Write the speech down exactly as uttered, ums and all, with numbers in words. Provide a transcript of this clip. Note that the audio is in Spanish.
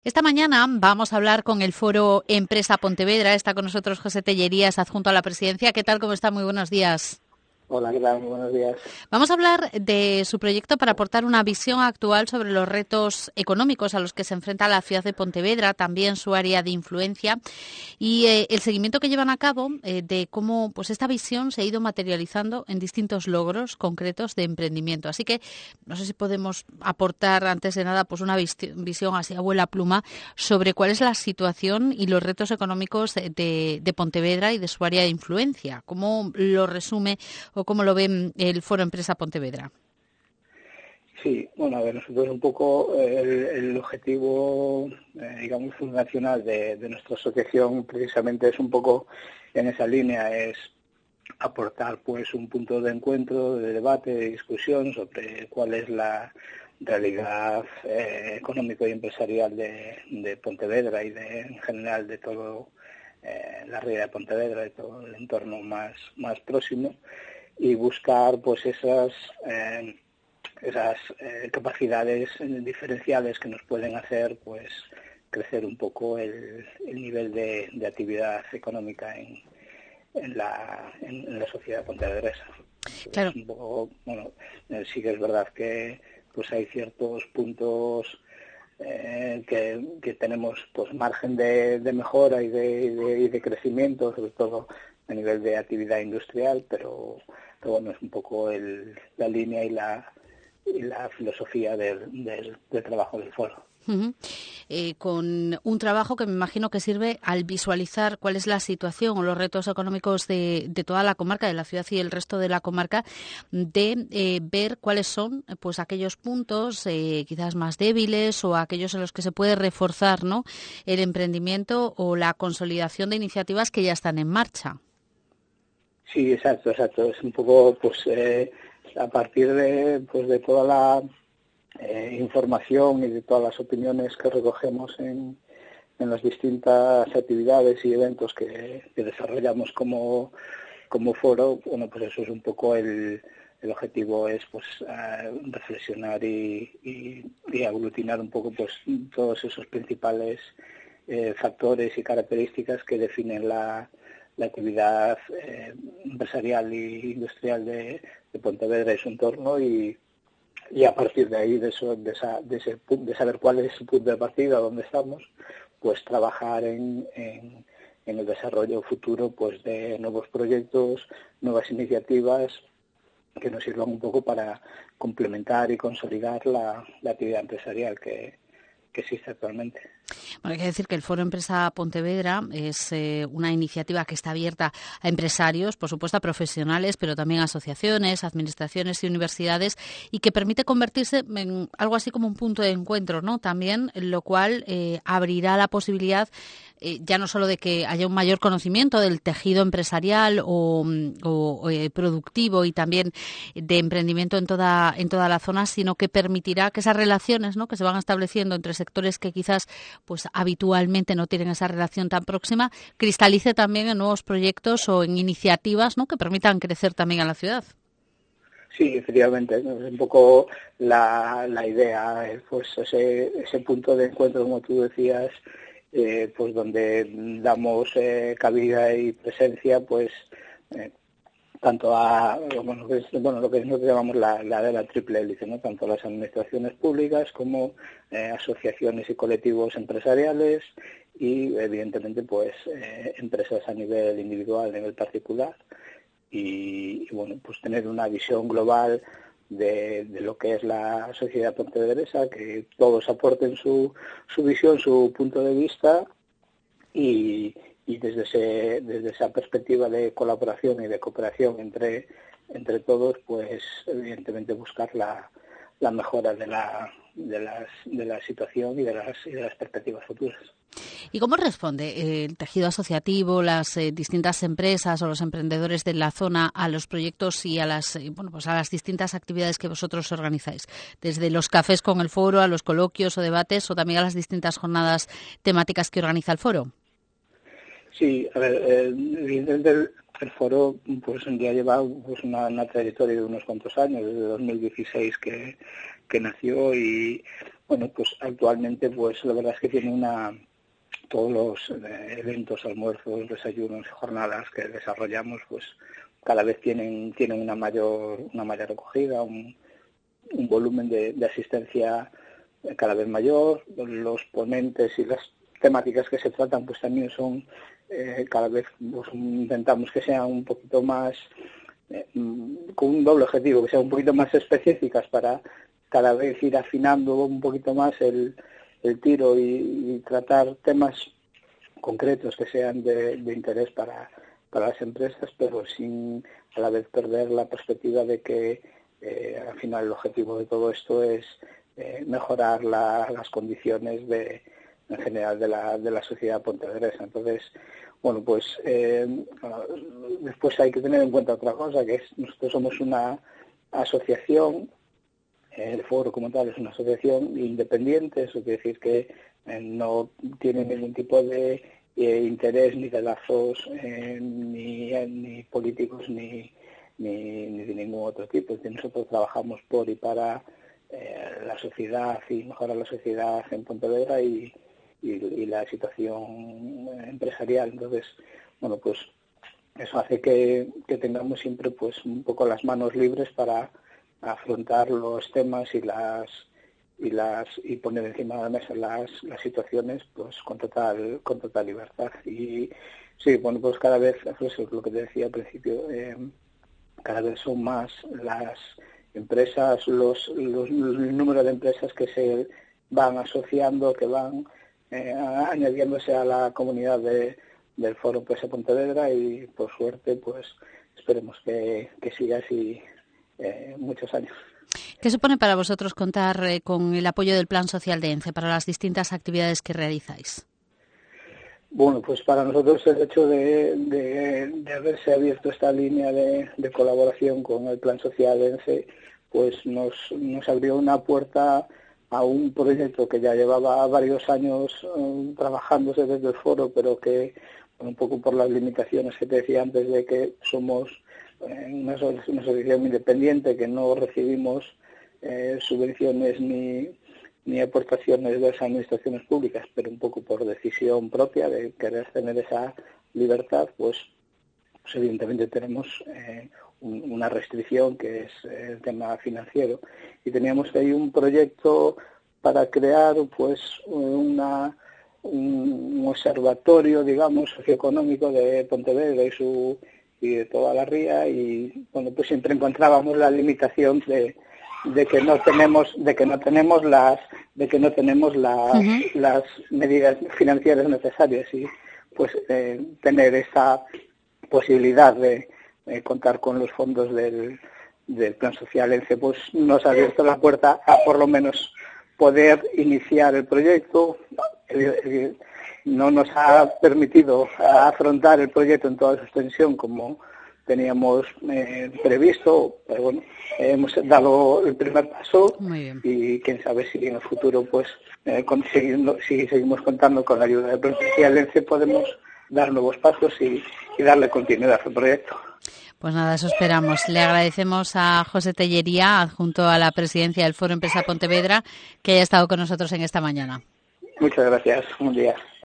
Esta mañana vamos a hablar con el Foro Empresa Pontevedra. Está con nosotros José Tellerías, adjunto a la presidencia. ¿Qué tal? ¿Cómo está? Muy buenos días. Hola, ¿qué tal? Muy buenos días. Vamos a hablar de su proyecto para aportar una visión actual sobre los retos económicos a los que se enfrenta la ciudad de Pontevedra, también su área de influencia y eh, el seguimiento que llevan a cabo eh, de cómo pues esta visión se ha ido materializando en distintos logros concretos de emprendimiento. Así que no sé si podemos aportar antes de nada pues una vis- visión así a vuela pluma sobre cuál es la situación y los retos económicos de, de, de Pontevedra y de su área de influencia. ¿Cómo lo resume o cómo lo ve el Foro Empresa Pontevedra? Sí, bueno, a ver, nosotros un poco eh, el, el objetivo, eh, digamos, fundacional de, de nuestra asociación precisamente es un poco en esa línea, es aportar pues un punto de encuentro, de debate, de discusión sobre cuál es la realidad eh, económico y empresarial de, de Pontevedra y de, en general de todo eh, la realidad de Pontevedra, de todo el entorno más, más próximo, y buscar pues esas eh, esas eh, capacidades diferenciales que nos pueden hacer pues crecer un poco el, el nivel de, de actividad económica en, en, la, en, en la sociedad pontevedresa. Claro. Un poco, bueno, eh, sí que es verdad que pues hay ciertos puntos eh, que, que tenemos pues margen de, de mejora y de, de, y de crecimiento, sobre todo a nivel de actividad industrial, pero, pero bueno, es un poco el, la línea y la y la filosofía del, del, del trabajo del foro. Uh-huh. Eh, con un trabajo que me imagino que sirve al visualizar cuál es la situación o los retos económicos de, de toda la comarca, de la ciudad y el resto de la comarca, de eh, ver cuáles son pues aquellos puntos eh, quizás más débiles o aquellos en los que se puede reforzar, ¿no?, el emprendimiento o la consolidación de iniciativas que ya están en marcha. Sí, exacto, exacto. Es un poco, pues, eh, a partir de, pues, de toda la eh, información y de todas las opiniones que recogemos en, en las distintas actividades y eventos que, que desarrollamos como, como foro, bueno, pues eso es un poco el, el objetivo, es pues uh, reflexionar y, y, y aglutinar un poco pues todos esos principales eh, factores y características que definen la la actividad eh, empresarial e industrial de, de Pontevedra y su entorno y, y a partir de ahí, de, eso, de, esa, de, ese, de saber cuál es su punto de partida, dónde estamos, pues trabajar en, en, en el desarrollo futuro pues de nuevos proyectos, nuevas iniciativas que nos sirvan un poco para complementar y consolidar la, la actividad empresarial que, que existe actualmente. Bueno, hay que decir que el Foro Empresa Pontevedra es eh, una iniciativa que está abierta a empresarios, por supuesto a profesionales, pero también a asociaciones, administraciones y universidades, y que permite convertirse en algo así como un punto de encuentro, ¿no? También, lo cual eh, abrirá la posibilidad eh, ya no solo de que haya un mayor conocimiento del tejido empresarial o, o eh, productivo y también de emprendimiento en toda en toda la zona, sino que permitirá que esas relaciones, ¿no?, que se van estableciendo entre sectores que quizás pues habitualmente no tienen esa relación tan próxima, cristalice también en nuevos proyectos o en iniciativas, ¿no?, que permitan crecer también a la ciudad. Sí, efectivamente, es un poco la, la idea, pues ese, ese punto de encuentro, como tú decías, eh, pues donde damos eh, cabida y presencia, pues eh, tanto a bueno, lo que, es, bueno, lo que nosotros llamamos la, la de la triple hélice, ¿no?, tanto a las administraciones públicas como eh, asociaciones y colectivos empresariales y evidentemente pues eh, empresas a nivel individual, a nivel particular. Y, y bueno, pues tener una visión global de, de lo que es la sociedad pontevedresa, que todos aporten su, su visión, su punto de vista y, y desde ese, desde esa perspectiva de colaboración y de cooperación entre, entre todos, pues evidentemente buscar la, la mejora de la, de, las, de la situación y de las, y de las perspectivas futuras. ¿Y cómo responde el tejido asociativo, las eh, distintas empresas o los emprendedores de la zona a los proyectos y a las eh, bueno, pues a las distintas actividades que vosotros organizáis? Desde los cafés con el foro, a los coloquios o debates, o también a las distintas jornadas temáticas que organiza el foro. Sí, a ver, eh, evidentemente el, el foro pues ya lleva pues, una, una trayectoria de unos cuantos años, desde dos mil dieciséis que, que nació y bueno, pues actualmente pues la verdad es que tiene una todos los eh, eventos, almuerzos, desayunos y jornadas que desarrollamos, pues cada vez tienen tienen una mayor una mayor acogida, un, un volumen de, de asistencia cada vez mayor. Los ponentes y las temáticas que se tratan pues también son eh, cada vez pues, intentamos que sean un poquito más eh, con un doble objetivo, que sean un poquito más específicas para cada vez ir afinando un poquito más el, el tiro y, y tratar temas concretos que sean de, de interés para, para las empresas, pero sin a la vez perder la perspectiva de que eh, al final el objetivo de todo esto es eh, mejorar la, las condiciones de en general de la, de la sociedad pontevedresa. Entonces, bueno, pues eh, después hay que tener en cuenta otra cosa, que es nosotros somos una asociación, el foro como tal es una asociación independiente, eso quiere decir que eh, no tiene ningún tipo de eh, interés ni de lazos eh, ni, ni políticos ni, ni, ni de ningún otro tipo. Nosotros trabajamos por y para eh, la sociedad y mejorar la sociedad en Pontevedra y Y, y la situación empresarial. Entonces, bueno, pues eso hace que, que tengamos siempre pues un poco las manos libres para afrontar los temas y las y las y poner encima de la mesa las, las situaciones pues con total con total libertad. Y sí, bueno, pues cada vez, eso es lo que te decía al principio, eh, cada vez son más las empresas, los, los el número de empresas que se van asociando, que van Eh, añadiéndose a la comunidad de, del Foro Empresa Pontevedra y por suerte pues esperemos que, que siga así eh, muchos años. ¿Qué supone para vosotros contar eh, con el apoyo del Plan Social de ENCE para las distintas actividades que realizáis? Bueno, pues para nosotros el hecho de, de, de haberse abierto esta línea de, de colaboración con el Plan Social de ENCE pues nos, nos abrió una puerta a un proyecto que ya llevaba varios años um, trabajándose desde el foro, pero que un poco por las limitaciones que te decía antes de que somos eh, una, una asociación independiente, que no recibimos eh, subvenciones ni, ni aportaciones de las administraciones públicas, pero un poco por decisión propia de querer tener esa libertad, pues, pues evidentemente tenemos eh, una restricción que es el tema financiero, y teníamos ahí un proyecto para crear pues una un observatorio, digamos, socioeconómico de Pontevedra y su y de toda la ría, y bueno, pues siempre encontrábamos la limitación de de que no tenemos de que no tenemos las de que no tenemos las uh-huh. las medidas financieras necesarias, y pues eh, tener esa posibilidad de Eh, contar con los fondos del, del Plan Social ENCE pues nos ha abierto la puerta a por lo menos poder iniciar el proyecto. Eh, eh, no nos ha permitido afrontar el proyecto en toda su extensión como teníamos eh, previsto, pero bueno, eh, hemos dado el primer paso y quién sabe si en el futuro pues eh, consiguiendo, si seguimos contando con la ayuda del Plan Social ENCE podemos dar nuevos pasos y, y darle continuidad al proyecto. Pues nada, eso esperamos. Le agradecemos a José Tellería, adjunto a la presidencia del Foro Empresa Pontevedra, que haya estado con nosotros en esta mañana. Muchas gracias. Un día.